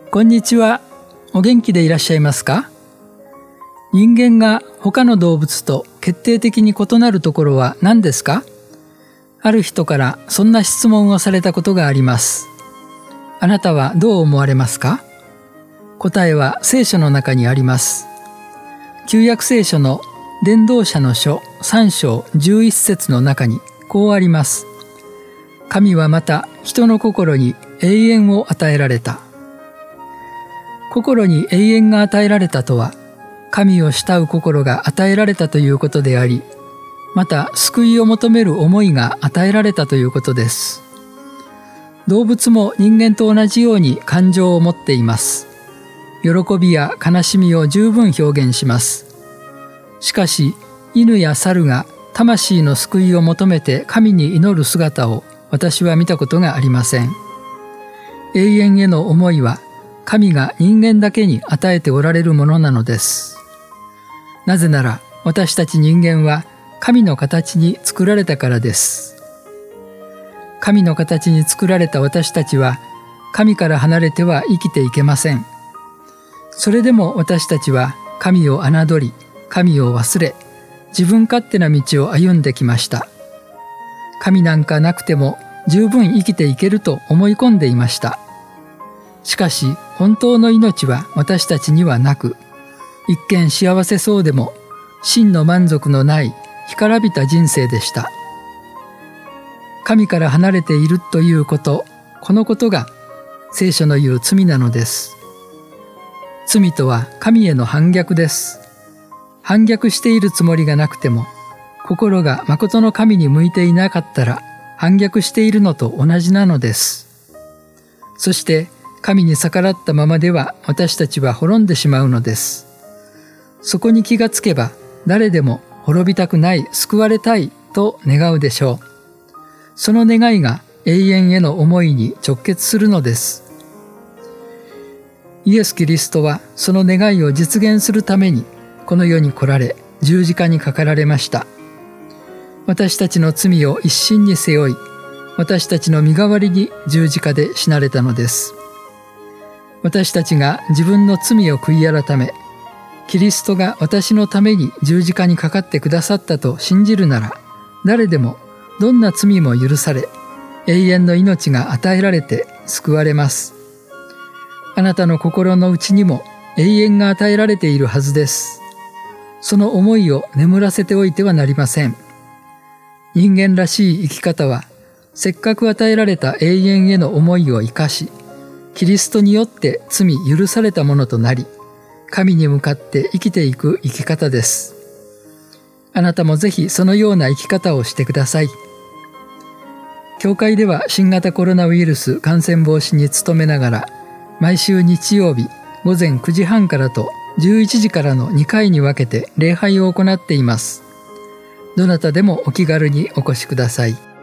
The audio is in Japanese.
こんにちは。お元気でいらっしゃいますか？人間が他の動物と決定的に異なるところは何ですか？ある人からそんな質問をされたことがあります。あなたはどう思われますか？答えは聖書の中にあります。旧約聖書の伝道者の書3章11節の中にこうあります。神はまた人の心に永遠を与えられた。心に永遠が与えられたとは、神を慕う心が与えられたということであり、また救いを求める思いが与えられたということです。動物も人間と同じように感情を持っています。喜びや悲しみを十分表現します。しかし、犬や猿が魂の救いを求めて神に祈る姿を私は見たことがありません。永遠への思いは神が人間だけに与えておられるものなのです。なぜなら私たち人間は神の形に作られたからです。神の形に作られた私たちは神から離れては生きていけません。それでも私たちは神を侮り、神を忘れ、自分勝手な道を歩んできました。神なんかなくても十分生きていけると思い込んでいました。しかし本当の命は私たちにはなく、一見幸せそうでも真の満足のない干からびた人生でした。神から離れているということ、このことが聖書の言う罪なのです。罪とは神への反逆です。反逆しているつもりがなくても、心が誠の神に向いていなかったら反逆しているのと同じなのです。そして神に逆らったままでは私たちは滅んでしまうのです。そこに気がつけば誰でも滅びたくない、救われたいと願うでしょう。その願いが永遠への思いに直結するのです。イエス・キリストはその願いを実現するためにこの世に来られ、十字架にかかられました。私たちの罪を一身に背負い、私たちの身代わりに十字架で死なれたのです。私たちが自分の罪を悔い改め、キリストが私のために十字架にかかってくださったと信じるなら、誰でもどんな罪も許され、永遠の命が与えられて救われます。あなたの心の内にも永遠が与えられているはずです。その思いを眠らせておいてはなりません。人間らしい生き方は、せっかく与えられた永遠への思いを生かし、キリストによって罪許されたものとなり、神に向かって生きていく生き方です。あなたもぜひそのような生き方をしてください。教会では新型コロナウイルス感染防止に努めながら、毎週日曜日午前9時半からと11時からの2回に分けて礼拝を行っています。どなたでもお気軽にお越しください。